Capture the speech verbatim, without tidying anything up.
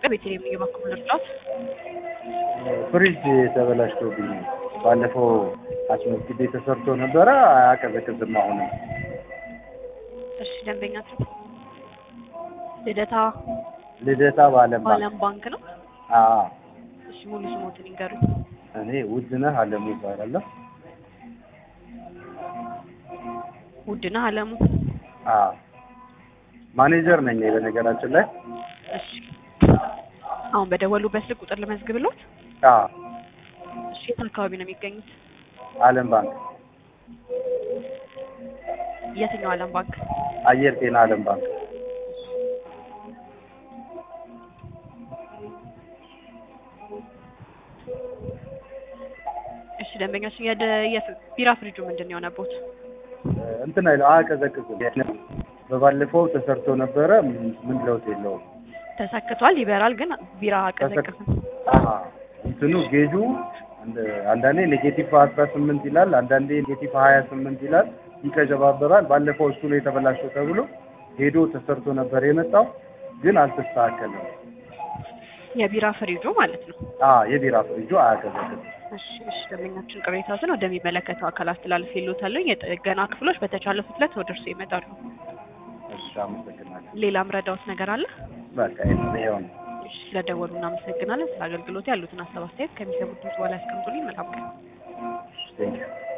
ቤቴሌም እየባከሙ ልርዳት ፍሪጅ ተበላሽቶብኝ ባለፈው አስመዝግቤ ተሰርቶ ነበረ አያቀዘቅዝም አሁን እሺ ደንበኛችሁ ልደታ ልደታ ባለም ባንክ ባለም ባንክ ነው አዎ እሺ ሙሉ ስሞትን ይንገሩኝ እኔ ውድነህ አለሙ ይባላል ውድነህ አለሙ አዎ ማኔጀር ነኝ በነገራችን ላይ እሺ አሁን በደወሉበት ስልክ ቁጥር ለመዝግብሎት አዎ እሺ የት አካባቢ ነው የሚገኙት አለም ባንክ የትኛው አለም ባንክ አየር ጤና አለም ባንክ እሺ ደንበኛችን የደ የቢራ ፍሪጁ ምንድነው የሆነበት እንትን አይደል አቀዘቅዝም በባለፈው ተሰርቶ ነበረ ምን ለውጥ የለውም ተሰክቷል ይበራል ግን ቢራ አቀዘቅዝም አሃ እንትኑ ጌጁ አንዳንዴ ኔጌቲቭ አስራ ስምንት ይላል አንዳንዴ ኔጌቲቭ ሀያ ስምንት ይላል ይከጀባበራል ባለፈው እሱ ነው የተበላሸው ተብሎ ሄዶ ተሰርቶ ነበር የመጣው ግን አልተስተካከለም የቢራ ፍሪጁ ማለት ነው አዎ የቢራ ፍሪጁ አያቀዘቅዝም እሺ እሺ ደንበኛችን ቅሬታውን ወደሚመለከተው አካል አስተላልፍ ይሉታል የጥገና ክፍሎች በተቻለ ፍጥነት ወደ እርሱ ይመጣሉ እሺ አመሰግናለሁ ሌላም ረዳውት ነገር አለ በቃ ይሄው ነው እሺ ስለደወሉ እናመሰግናለን ስለ አገልግሎት ያሉትን ሀሳብ አስተያየት ከሚሰሙት በኋላ ያስቀምጡልኝ መልካም ቀን